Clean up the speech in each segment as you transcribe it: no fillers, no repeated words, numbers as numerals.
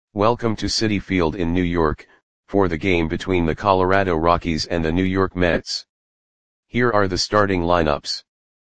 Welcome to Citi Field in New York, for the game between the Colorado Rockies and the New York Mets. Here are the starting lineups.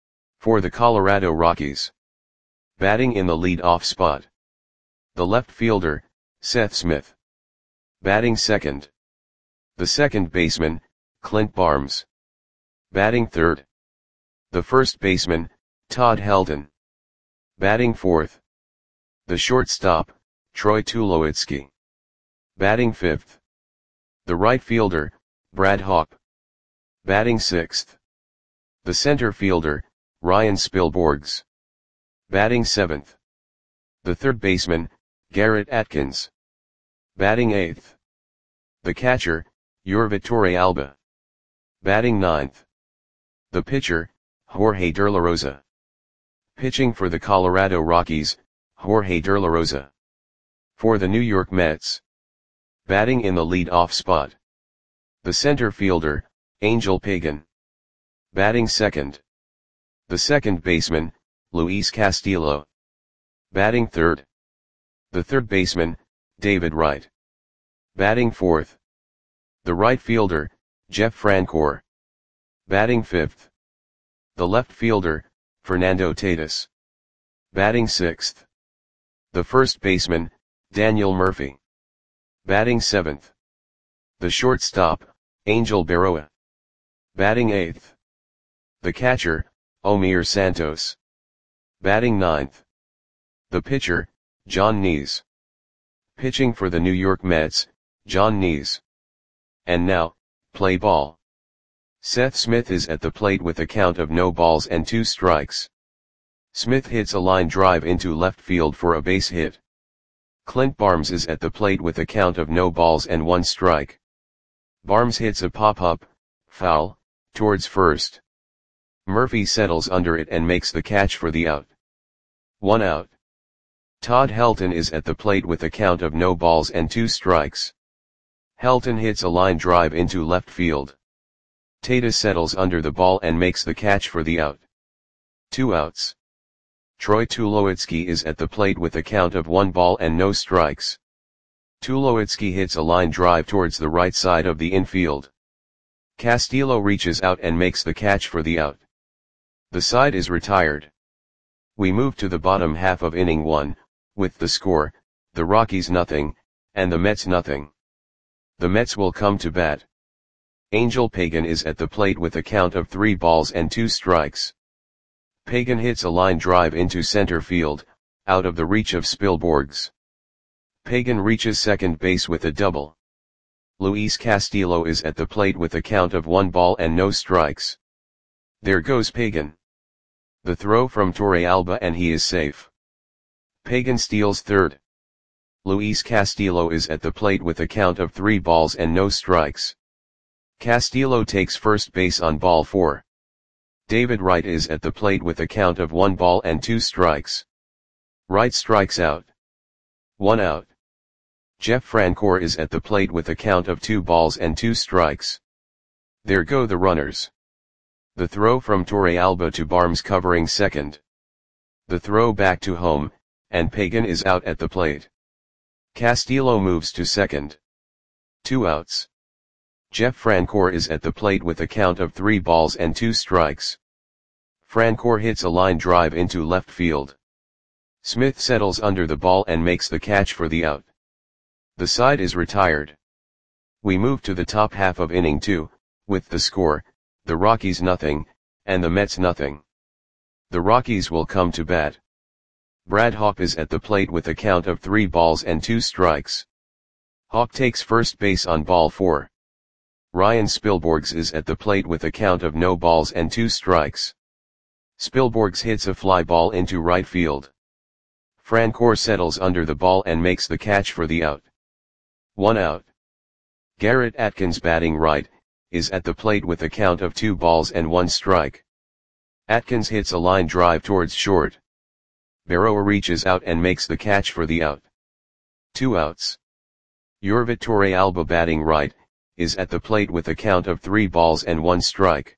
For the Colorado Rockies. Batting in the lead-off spot. The left fielder, Seth Smith. Batting second. The second baseman, Clint Barnes. Batting third. The first baseman, Todd Helton. Batting fourth. The shortstop, Troy Tulowitzki. Batting fifth. The right fielder, Brad Hawpe. Batting sixth. The center fielder, Ryan Spilborghs. Batting seventh. The third baseman, Garrett Atkins. Batting eighth. The catcher, Yorvi Torrealba. Batting ninth. The pitcher, Jorge De La Rosa. Pitching for the Colorado Rockies, Jorge De La Rosa. For the New York Mets. Batting in the lead-off spot. The center fielder, Angel Pagan. Batting second. The second baseman, Luis Castillo. Batting third. The third baseman, David Wright. Batting fourth. The right fielder, Jeff Francoeur. Batting fifth. The left fielder, Fernando Tatis. Batting sixth. The first baseman, Daniel Murphy. Batting seventh. The shortstop, Angel Berroa. Batting eighth. The catcher, Omir Santos. Batting ninth. The pitcher, Jon Niese. Pitching for the New York Mets, Jon Niese. And now, play ball. Seth Smith is at the plate with a count of no balls and 2 strikes. Smith hits a line drive into left field for a base hit. Clint Barnes is at the plate with a count of no balls and 1 strike. Barnes hits a pop-up, foul, towards first. Murphy settles under it and makes the catch for the out. 1 out. Todd Helton is at the plate with a count of no balls and 2 strikes. Helton hits a line drive into left field. Tatis settles under the ball and makes the catch for the out. 2 outs. Troy Tulowitzki is at the plate with a count of 1 ball and no strikes. Tulowitzki hits a line drive towards the right side of the infield. Castillo reaches out and makes the catch for the out. The side is retired. We move to the bottom half of inning 1, with the score, the Rockies nothing, and the Mets nothing. The Mets will come to bat. Angel Pagan is at the plate with a count of 3 balls and 2 strikes. Pagan hits a line drive into center field, out of the reach of Spilborghs. Pagan reaches second base with a double. Luis Castillo is at the plate with a count of 1 ball and no strikes. There goes Pagan. The throw from Torrealba and he is safe. Pagan steals third. Luis Castillo is at the plate with a count of 3 balls and no strikes. Castillo takes first base on ball 4. David Wright is at the plate with a count of 1 ball and 2 strikes. Wright strikes out. 1 out. Jeff Francoeur is at the plate with a count of 2 balls and 2 strikes. There go the runners. The throw from Torrealba to Barnes covering second. The throw back to home, and Pagan is out at the plate. Castillo moves to second. 2 outs. Jeff Francoeur is at the plate with a count of 3 balls and 2 strikes. Francoeur hits a line drive into left field. Smith settles under the ball and makes the catch for the out. The side is retired. We move to the top half of inning 2, with the score, the Rockies nothing, and the Mets nothing. The Rockies will come to bat. Brad Hawpe is at the plate with a count of 3 balls and 2 strikes. Hawpe takes first base on ball 4. Ryan Spilborghs is at the plate with a count of no balls and 2 strikes. Spilborghs hits a fly ball into right field. Francoeur settles under the ball and makes the catch for the out. 1 out. Garrett Atkins batting right, is at the plate with a count of 2 balls and 1 strike. Atkins hits a line drive towards short. Berroa reaches out and makes the catch for the out. 2 outs. Yorvi Torrealba batting right, is at the plate with a count of 3 balls and 1 strike.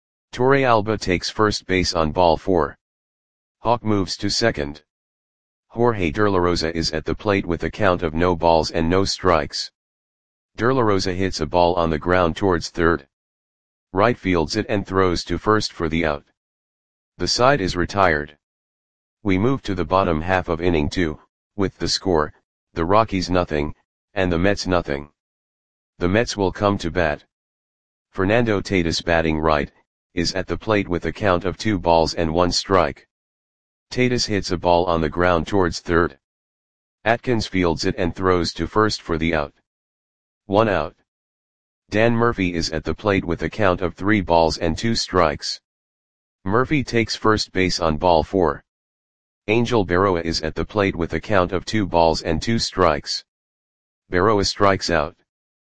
Torrealba takes first base on ball 4. Hawpe moves to second. Jorge De La Rosa is at the plate with a count of no balls and no strikes. De La Rosa hits a ball on the ground towards third. Right fields it and throws to first for the out. The side is retired. We move to the bottom half of inning 2, with the score, the Rockies nothing, and the Mets nothing. The Mets will come to bat. Fernando Tatis, batting right, is at the plate with a count of 2 balls and 1 strike. Tatis hits a ball on the ground towards third. Atkins fields it and throws to first for the out. 1 out. Dan Murphy is at the plate with a count of 3 balls and 2 strikes. Murphy takes first base on ball 4. Angel Berroa is at the plate with a count of 2 balls and 2 strikes. Berroa strikes out.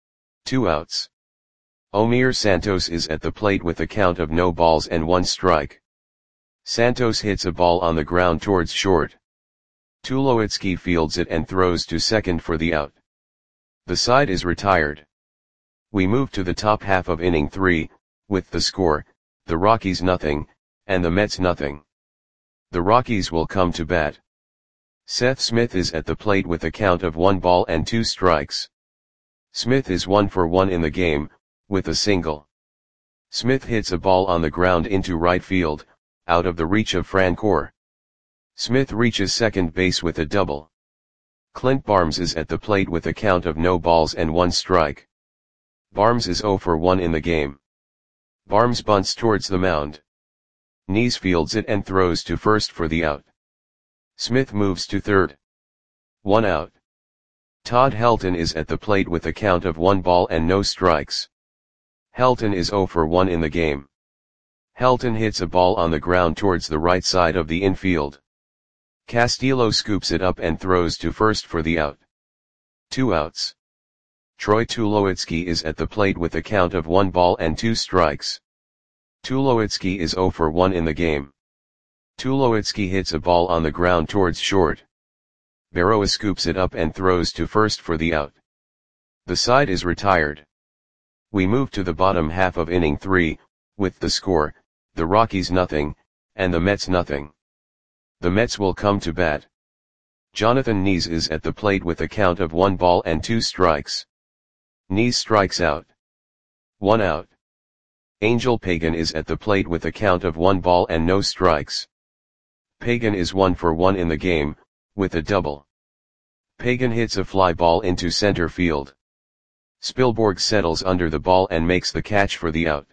2 outs. Omir Santos is at the plate with a count of no balls and 1 strike. Santos hits a ball on the ground towards short. Tulowitzki fields it and throws to second for the out. The side is retired. We move to the top half of inning 3, with the score, the Rockies nothing, and the Mets nothing. The Rockies will come to bat. Seth Smith is at the plate with a count of 1 ball and 2 strikes. Smith is 1 for 1 in the game, with a single. Smith hits a ball on the ground into right field, out of the reach of Francoeur. Smith reaches second base with a double. Clint Barnes is at the plate with a count of no balls and 1 strike. Barnes is 0 for 1 in the game. Barnes bunts towards the mound. Nees fields it and throws to first for the out. Smith moves to third. 1 out. Todd Helton is at the plate with a count of 1 ball and no strikes. Helton is 0 for 1 in the game. Helton hits a ball on the ground towards the right side of the infield. Castillo scoops it up and throws to first for the out. 2 outs. Troy Tulowitzki is at the plate with a count of 1 ball and 2 strikes. Tulowitzki is 0 for 1 in the game. Tulowitzki hits a ball on the ground towards short. Berroa scoops it up and throws to first for the out. The side is retired. We move to the bottom half of inning 3, with the score, the Rockies nothing, and the Mets nothing. The Mets will come to bat. Jonathan Nees is at the plate with a count of 1 ball and 2 strikes. Nees strikes out. 1 out. Angel Pagan is at the plate with a count of 1 ball and no strikes. Pagan is 1 for 1 in the game, with a double. Pagan hits a fly ball into center field. Spielborg settles under the ball and makes the catch for the out.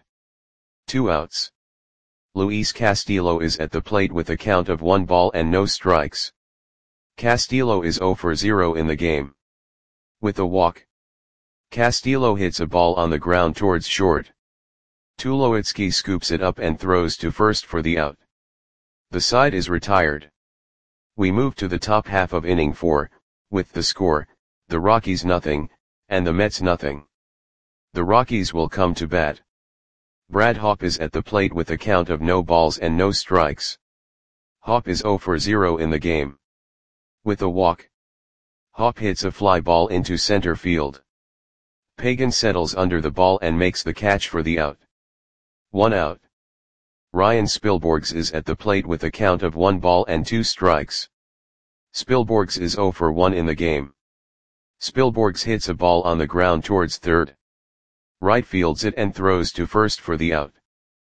2 outs. Luis Castillo is at the plate with a count of 1 ball and no strikes. Castillo is 0 for 0 in the game. With a walk. Castillo hits a ball on the ground towards short. Tulowitzki scoops it up and throws to first for the out. The side is retired. We move to the top half of inning 4, with the score, the Rockies nothing, and the Mets nothing. The Rockies will come to bat. Brad Hawpe is at the plate with a count of no balls and no strikes. Hawpe is 0 for 0 in the game. With a walk. Hawpe hits a fly ball into center field. Pagan settles under the ball and makes the catch for the out. 1 out. Ryan Spielborgs is at the plate with a count of 1 ball and 2 strikes. Spielborgs is 0 for 1 in the game. Spielborgs hits a ball on the ground towards third. Right fields it and throws to first for the out.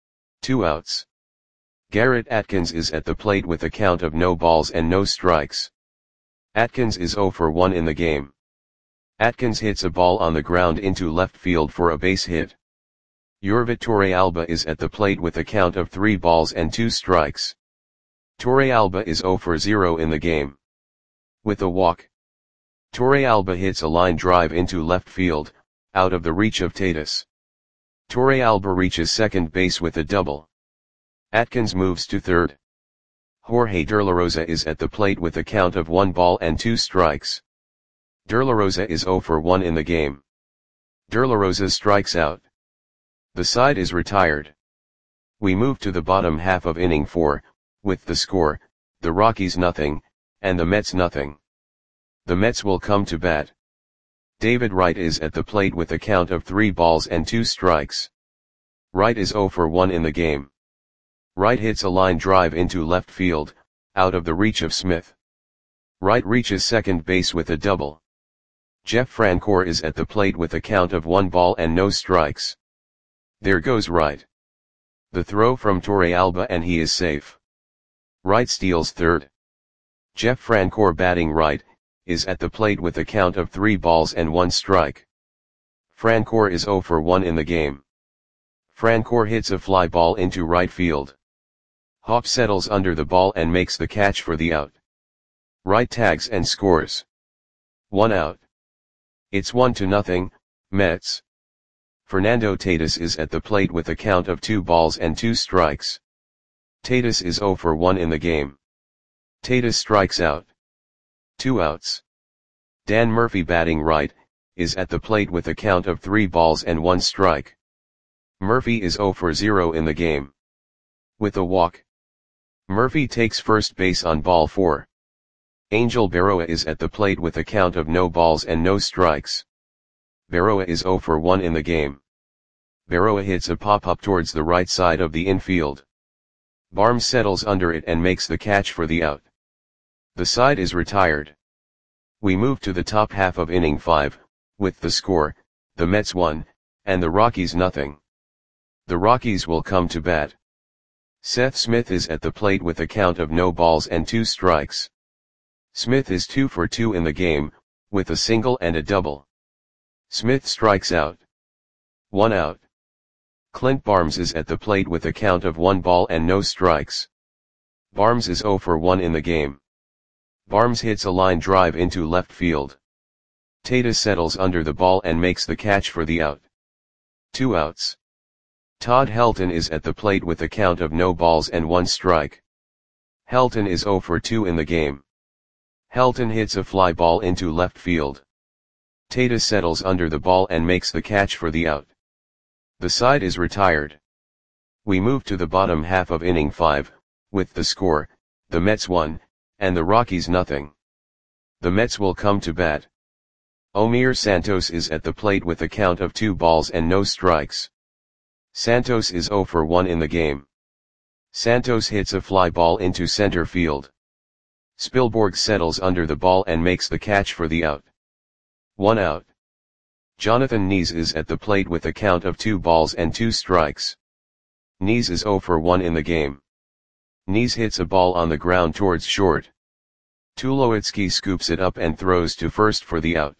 2 outs. Garrett Atkins is at the plate with a count of no balls and no strikes. Atkins is 0 for 1 in the game. Atkins hits a ball on the ground into left field for a base hit. Yorvit Torrealba is at the plate with a count of 3 balls and 2 strikes. Torrealba is 0 for 0 in the game. With a walk. Torrealba hits a line drive into left field, out of the reach of Tatis. Torrealba reaches second base with a double. Atkins moves to third. Jorge De La Rosa is at the plate with a count of 1 ball and 2 strikes. De La Rosa is 0 for 1 in the game. De La Rosa strikes out. The side is retired. We move to the bottom half of inning 4, with the score, the Rockies nothing, and the Mets nothing. The Mets will come to bat. David Wright is at the plate with a count of 3 balls and 2 strikes. Wright is 0 for 1 in the game. Wright hits a line drive into left field, out of the reach of Smith. Wright reaches second base with a double. Jeff Francoeur is at the plate with a count of 1 ball and no strikes. There goes Wright. The throw from Torre Alba and he is safe. Wright steals third. Jeff Francoeur batting right, is at the plate with a count of 3 balls and 1 strike. Francoeur is 0 for 1 in the game. Francoeur hits a fly ball into right field. Hop settles under the ball and makes the catch for the out. Wright tags and scores. 1 out. It's 1-0, Mets. Fernando Tatis is at the plate with a count of 2 balls and 2 strikes. Tatis is 0 for 1 in the game. Tatis strikes out. 2 outs. Dan Murphy batting right, is at the plate with a count of 3 balls and 1 strike. Murphy is 0 for 0 in the game. With a walk. Murphy takes first base on ball 4. Angel Berroa is at the plate with a count of no balls and no strikes. Berroa is 0 for 1 in the game. Berroa hits a pop-up towards the right side of the infield. Barnes settles under it and makes the catch for the out. The side is retired. We move to the top half of inning 5, with the score, the Mets 1, and the Rockies 0. The Rockies will come to bat. Seth Smith is at the plate with a count of no balls and 2 strikes. Smith is 2 for 2 in the game, with a single and a double. Smith strikes out. 1 out. Clint Barnes is at the plate with a count of 1 ball and no strikes. Barnes is 0 for 1 in the game. Barnes hits a line drive into left field. Tatis settles under the ball and makes the catch for the out. 2 outs. Todd Helton is at the plate with a count of no balls and 1 strike. Helton is 0 for 2 in the game. Helton hits a fly ball into left field. Tatis settles under the ball and makes the catch for the out. The side is retired. We move to the bottom half of inning 5, with the score, the Mets 1, and the Rockies 0. The Mets will come to bat. Omir Santos is at the plate with a count of 2 balls and no strikes. Santos is 0 for 1 in the game. Santos hits a fly ball into center field. Spielborg settles under the ball and makes the catch for the out. 1 out. Jonathan Nies is at the plate with a count of 2 balls and 2 strikes. Nies is 0 for 1 in the game. Nies hits a ball on the ground towards short. Tulowitzki scoops it up and throws to first for the out.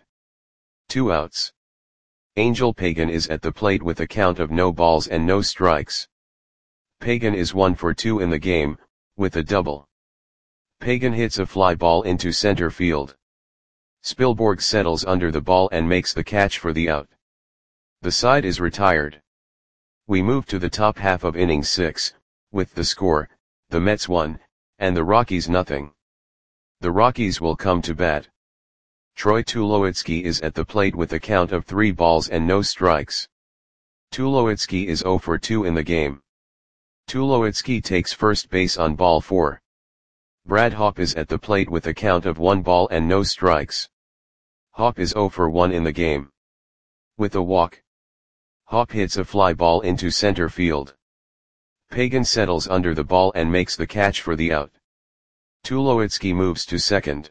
2 outs. Angel Pagan is at the plate with a count of no balls and no strikes. Pagan is 1 for 2 in the game, with a double. Pagan hits a fly ball into center field. Spielborg settles under the ball and makes the catch for the out. The side is retired. We move to the top half of inning 6, with the score, the Mets 1, and the Rockies 0. The Rockies will come to bat. Troy Tulowitzki is at the plate with a count of 3 balls and no strikes. Tulowitzki is 0 for 2 in the game. Tulowitzki takes first base on ball 4. Brad Hawpe is at the plate with a count of 1 ball and no strikes. Hawpe is 0 for 1 in the game. With a walk. Hawpe hits a fly ball into center field. Pagan settles under the ball and makes the catch for the out. Tulowitzki moves to second.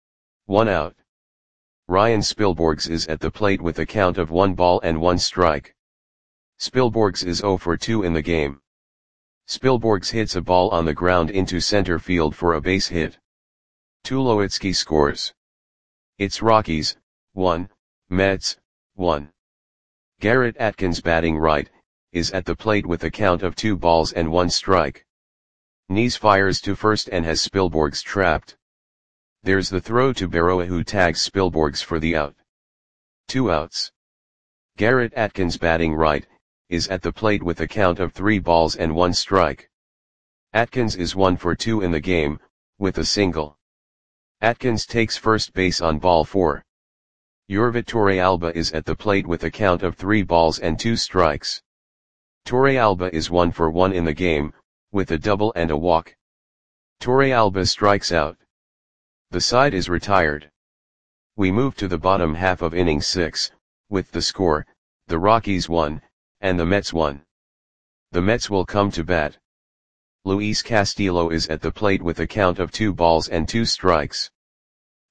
1 out. Ryan Spielborgs is at the plate with a count of 1 ball and 1 strike. Spielborgs is 0 for 2 in the game. Spielborgs hits a ball on the ground into center field for a base hit. Tulowitzki scores. It's Rockies, 1, Mets, 1. Garrett Atkins batting right, is at the plate with a count of 2 balls and 1 strike. Nies fires to first and has Spielborgs trapped. There's the throw to Berroa who tags Spielborgs for the out. 2 outs. Garrett Atkins batting right, is at the plate with a count of 3 balls and 1 strike. Atkins is 1 for 2 in the game, with a single. Atkins takes first base on ball 4. Yorvit Torrealba is at the plate with a count of 3 balls and 2 strikes. Torrealba is 1 for 1 in the game, with a double and a walk. Torrealba strikes out. The side is retired. We move to the bottom half of inning 6, with the score, the Rockies 1, and the Mets 1. The Mets will come to bat. Luis Castillo is at the plate with a count of 2 balls and 2 strikes.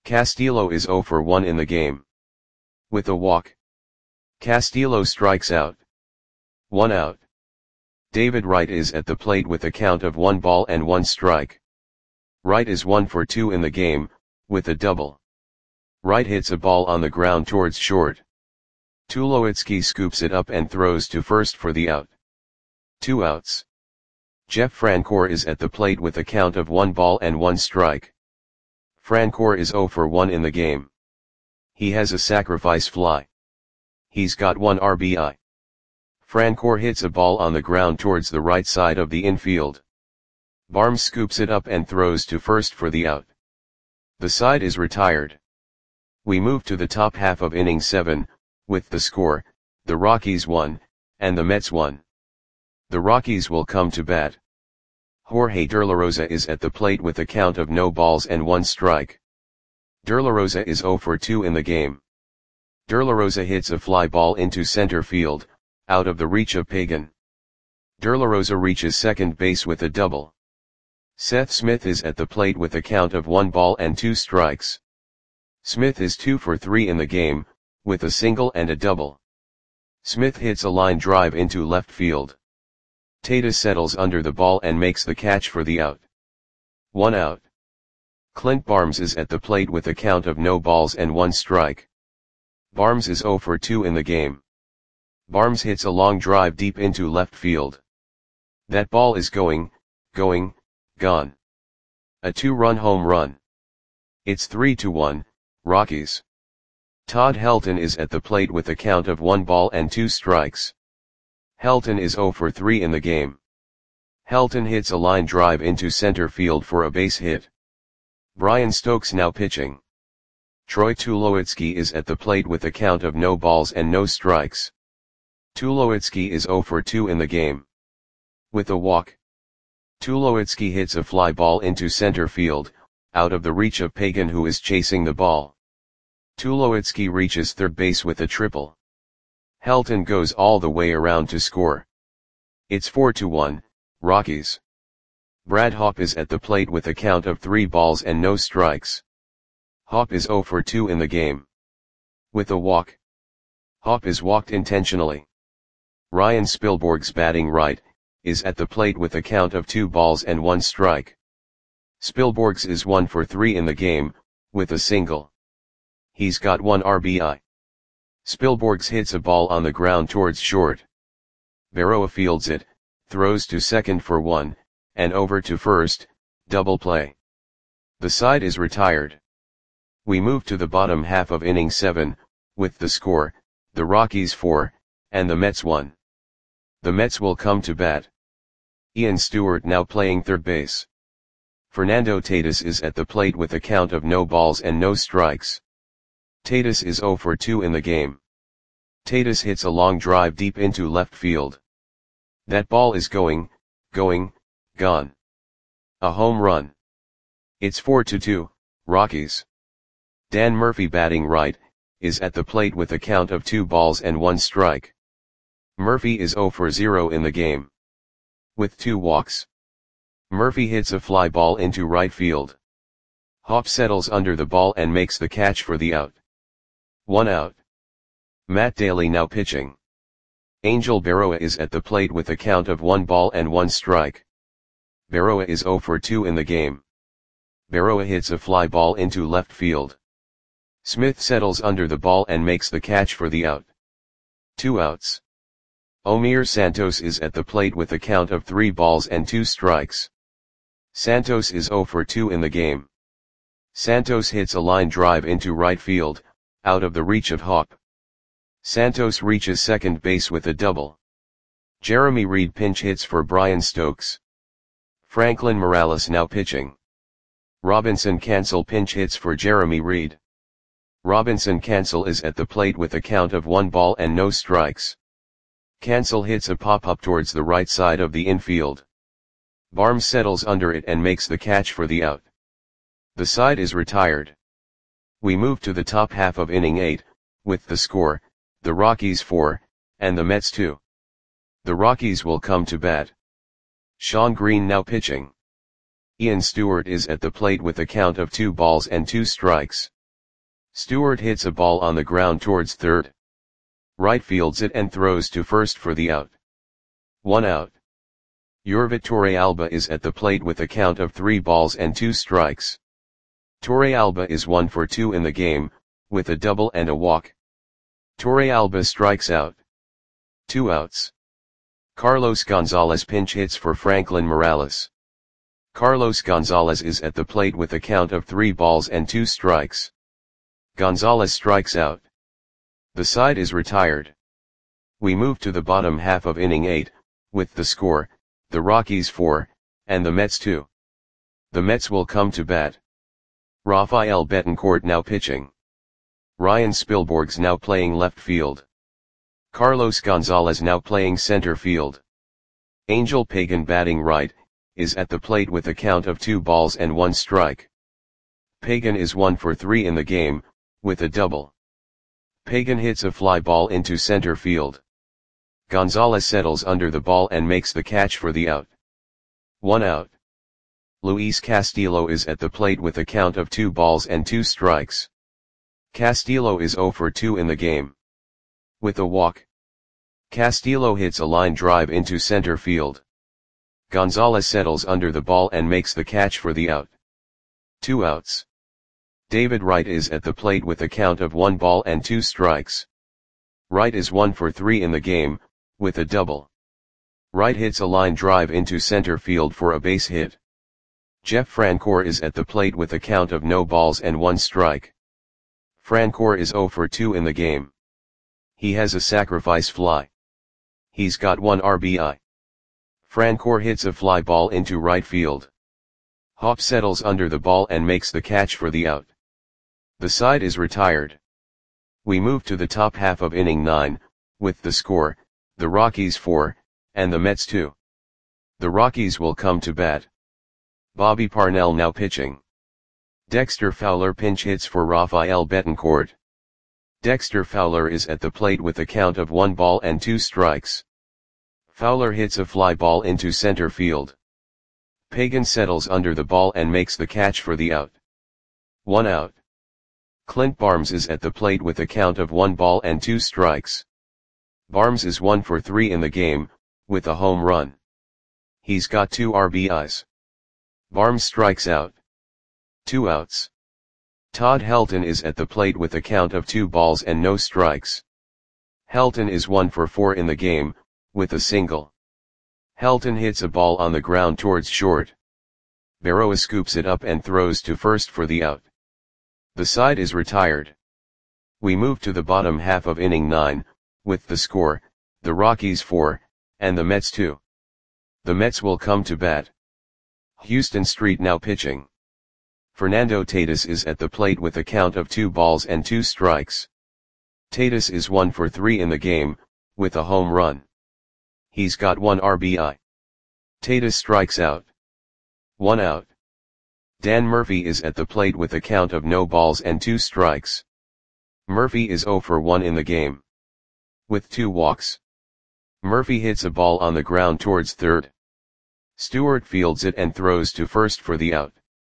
Castillo is 0 for 1 in the game. With a walk, Castillo strikes out. 1 out. David Wright is at the plate with a count of 1 ball and 1 strike. Wright is 1 for 2 in the game, with a double. Wright hits a ball on the ground towards short. Tulowitzki scoops it up and throws to first for the out. 2 outs. Jeff Francoeur is at the plate with a count of 1 ball and 1 strike. Francoeur is 0 for 1 in the game. He has a sacrifice fly. He's got 1 RBI. Francoeur hits a ball on the ground towards the right side of the infield. Barnes scoops it up and throws to first for the out. The side is retired. We move to the top half of inning 7, with the score, the Rockies 1, and the Mets 1. The Rockies will come to bat. Jorge Derlarosa is at the plate with a count of no balls and 1 strike. Derlarosa is 0 for 2 in the game. Derlarosa hits a fly ball into center field, out of the reach of Pagan. Derlarosa reaches second base with a double. Seth Smith is at the plate with a count of 1 ball and 2 strikes. Smith is 2 for 3 in the game, with a single and a double. Smith hits a line drive into left field. Tatis settles under the ball and makes the catch for the out. 1 out. Clint Barnes is at the plate with a count of no balls and 1 strike. Barnes is 0 for 2 in the game. Barnes hits a long drive deep into left field. That ball is gone. A 2-run home run. It's 3-1, Rockies. Todd Helton is at the plate with a count of 1 ball and 2 strikes. Helton is 0 for 3 in the game. Helton hits a line drive into center field for a base hit. Brian Stokes now pitching. Troy Tulowitzki is at the plate with a count of no balls and no strikes. Tulowitzki is 0 for 2 in the game. With a walk, Tulowitzki hits a fly ball into center field, out of the reach of Pagan who is chasing the ball. Tulowitzki reaches third base with a triple. Helton goes all the way around to score. It's 4-1, Rockies. Brad Hawpe is at the plate with a count of 3 balls and no strikes. Hawpe is 0 for 2 in the game. With a walk, Hawpe is walked intentionally. Ryan Spilborghs batting right, is at the plate with a count of 2 balls and 1 strike. Spilborghs is 1 for 3 in the game, with a single. He's got 1 RBI. Spilborghs hits a ball on the ground towards short. Berroa fields it, throws to second for 1, and over to first, double play. The side is retired. We move to the bottom half of inning 7, with the score, the Rockies 4, and the Mets 1. The Mets will come to bat. Ian Stewart now playing third base. Fernando Tatis is at the plate with a count of no balls and no strikes. Tatis is 0 for 2 in the game. Tatis hits a long drive deep into left field. That ball is gone. A home run. It's 4-2, Rockies. Dan Murphy batting right, is at the plate with a count of 2 balls and 1 strike. Murphy is 0 for 0 in the game. With 2 walks. Murphy hits a fly ball into right field. Hawpe settles under the ball and makes the catch for the out. 1 out. Matt Daly now pitching. Angel Berroa is at the plate with a count of 1 ball and 1 strike. Berroa is 0 for 2 in the game. Berroa hits a fly ball into left field. Smith settles under the ball and makes the catch for the out. 2 outs. Omir Santos is at the plate with a count of 3 balls and 2 strikes. Santos is 0 for 2 in the game. Santos hits a line drive into right field, out of the reach of Hawpe. Santos reaches second base with a double. Jeremy Reed pinch hits for Brian Stokes. Franklin Morales now pitching. Robinson Cancel pinch hits for Jeremy Reed. Robinson Cancel is at the plate with a count of 1 ball and no strikes. Cancel hits a pop-up towards the right side of the infield. Barnes settles under it and makes the catch for the out. The side is retired. We move to the top half of inning 8, with the score, the Rockies 4, and the Mets 2. The Rockies will come to bat. Sean Green now pitching. Ian Stewart is at the plate with a count of 2 balls and 2 strikes. Stewart hits a ball on the ground towards third. Right fields it and throws to first for the out. 1 out. Yorvit Torrealba is at the plate with a count of 3 balls and 2 strikes. Torrealba is 1 for 2 in the game, with a double and a walk. Torrealba strikes out. 2 outs. Carlos Gonzalez pinch hits for Franklin Morales. Carlos Gonzalez is at the plate with a count of 3 balls and 2 strikes. Gonzalez strikes out. The side is retired. We move to the bottom half of inning 8, with the score, the Rockies 4, and the Mets 2. The Mets will come to bat. Rafael Betancourt now pitching. Ryan Spilborghs now playing left field. Carlos Gonzalez now playing center field. Angel Pagan batting right, is at the plate with a count of 2 balls and 1 strike. Pagan is 1 for 3 in the game, with a double. Pagan hits a fly ball into center field. Gonzalez settles under the ball and makes the catch for the out. 1 out. Luis Castillo is at the plate with a count of 2 balls and 2 strikes. Castillo is 0 for 2 in the game. With a walk. Castillo hits a line drive into center field. Gonzalez settles under the ball and makes the catch for the out. 2 outs. David Wright is at the plate with a count of 1 ball and 2 strikes. Wright is 1 for 3 in the game, with a double. Wright hits a line drive into center field for a base hit. Jeff Francoeur is at the plate with a count of no balls and 1 strike. Francoeur is 0 for 2 in the game. He has a sacrifice fly. He's got 1 RBI. Francoeur hits a fly ball into right field. Hopp settles under the ball and makes the catch for the out. The side is retired. We move to the top half of inning 9, with the score, the Rockies 4, and the Mets 2. The Rockies will come to bat. Bobby Parnell now pitching. Dexter Fowler pinch hits for Rafael Betancourt. Dexter Fowler is at the plate with a count of 1 ball and 2 strikes. Fowler hits a fly ball into center field. Pagan settles under the ball and makes the catch for the out. 1 out. Clint Barnes is at the plate with a count of 1 ball and 2 strikes. Barnes is 1 for 3 in the game, with a home run. He's got 2 RBIs. Barnes strikes out. 2 outs. Todd Helton is at the plate with a count of 2 balls and no strikes. Helton is 1 for 4 in the game, with a single. Helton hits a ball on the ground towards short. Berroa scoops it up and throws to first for the out. The side is retired. We move to the bottom half of inning 9, with the score, the Rockies 4, and the Mets 2. The Mets will come to bat. Houston Street now pitching. Fernando Tatis is at the plate with a count of 2 balls and 2 strikes. Tatis is 1 for 3 in the game, with a home run. He's got 1 RBI. Tatis strikes out. 1 out. Dan Murphy is at the plate with a count of no balls and 2 strikes. Murphy is 0 for 1 in the game. With 2 walks. Murphy hits a ball on the ground towards third. Stewart fields it and throws to first for the out.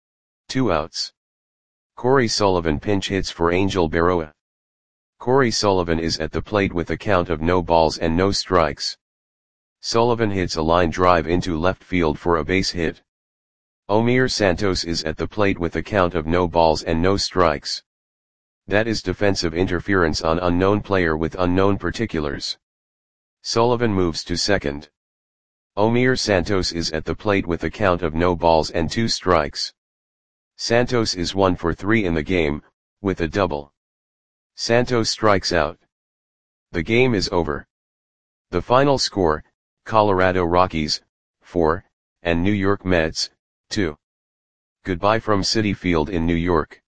2 outs. Corey Sullivan pinch hits for Angel Berroa. Corey Sullivan is at the plate with a count of no balls and no strikes. Sullivan hits a line drive into left field for a base hit. Omir Santos is at the plate with a count of no balls and no strikes. That is defensive interference on unknown player with unknown particulars. Sullivan moves to second. Omir Santos is at the plate with a count of no balls and 2 strikes. Santos is 1 for 3 in the game, with a double. Santos strikes out. The game is over. The final score, Colorado Rockies, 4, and New York Mets, 2. Goodbye from Citi Field in New York.